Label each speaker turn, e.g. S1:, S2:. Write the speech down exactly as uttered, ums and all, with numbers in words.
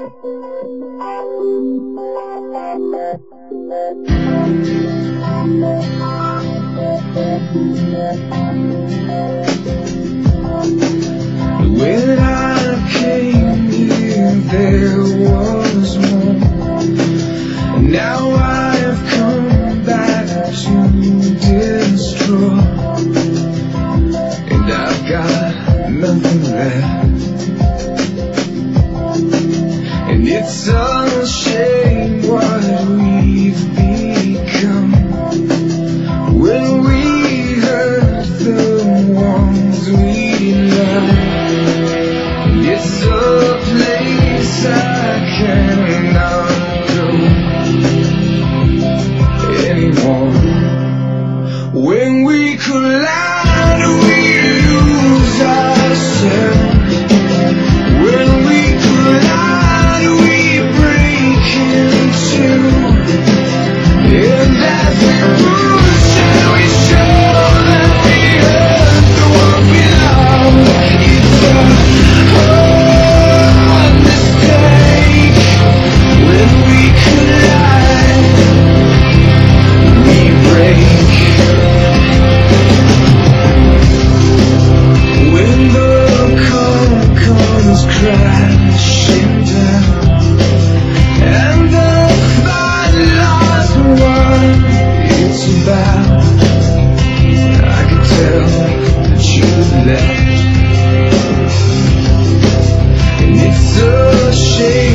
S1: When I came here, there was more. Now I have come back to destroy, and I've got nothing left. And it's a shame what we've become when we hurt the ones we love. It's a place I cannot go anymore. When we collide, we lose ourselves. When we collide, we break in two. And as we push and we show that we hurt the one we love, it's a hard mistake. When we collide, we break. When the car comes crashing down, and the fight lost what it's about, I can tell that you left, and it's a shame.